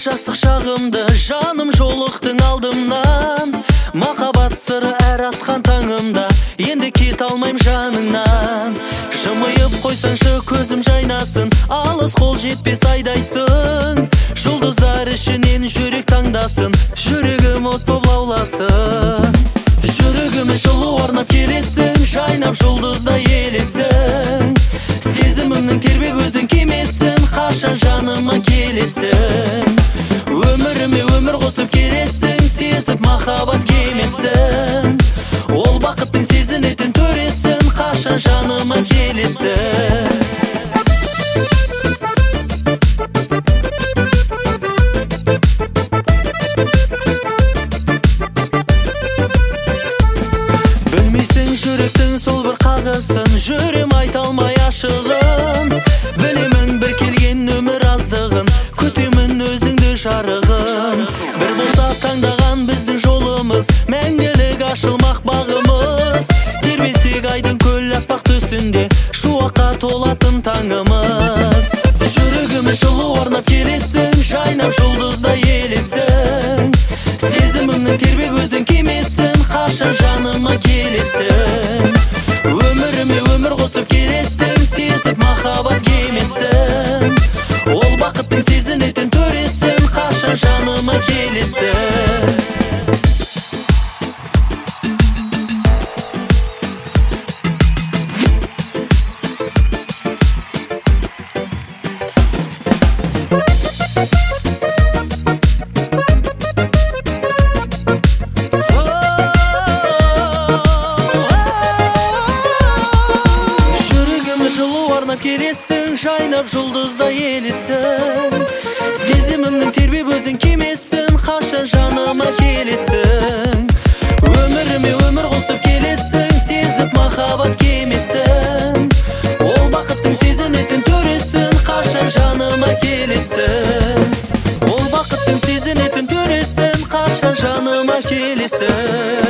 жастық шағымды жаным жолықтың алдымнан, махаббат сыры әр атқан таңымда, енді кет алмайым жаныңнан. Жымиып қойсаңшы көзім жайнасын, алыс қол жетпес айдайсың. Жұлдыздар ішінен жүрек таңдасын, жүрегім от боп лауласын. Жүрегіме жылу орнап келесің, жайнап жұлдыздай елесің. Сезімімнің тербеп өзің кемесін, қашан жаныма келесің. Өміріме өмір қосып келесің, сезіп махаббат кемесін. Ол бақыттың сезінетін төресін, қашан жаныма келесің. Білмейсің жүректің сол бір қағысын, жүрем айта алмай ашығын. Білемін бір келген өмір аздығын, күтемін өзіңді жарығын. Бір болса таңдаған біздің жолымыз, мәңгілік ашылмақ бағымыз. Тербесек айдың көл аппақ төсінде, шуаққа толатын таңымыз. Жүрегіме жылу орнап келесің, жайнап жұлдыздай елесің. Сезімімнің тербеп өзің кемесін, қашан жаныма келесің. Өміріме өмір қосып келесің, сезіп махаббат кемесін. Ол бақыттың сезінетін төресін, қашан жаныма келесің. Келесің, жайнап жұлдыздай елесің. Сезімімнің тербеп өзің кемесін, қашан жаныма келесің. Өміріме өмір қосып келесің, сезіп махаббат кемесін. Ол бақыттың сезінетін төресін, қашан жаныма келесің. Ол бақыттың сезінетін төресін, қашан жаныма келесің.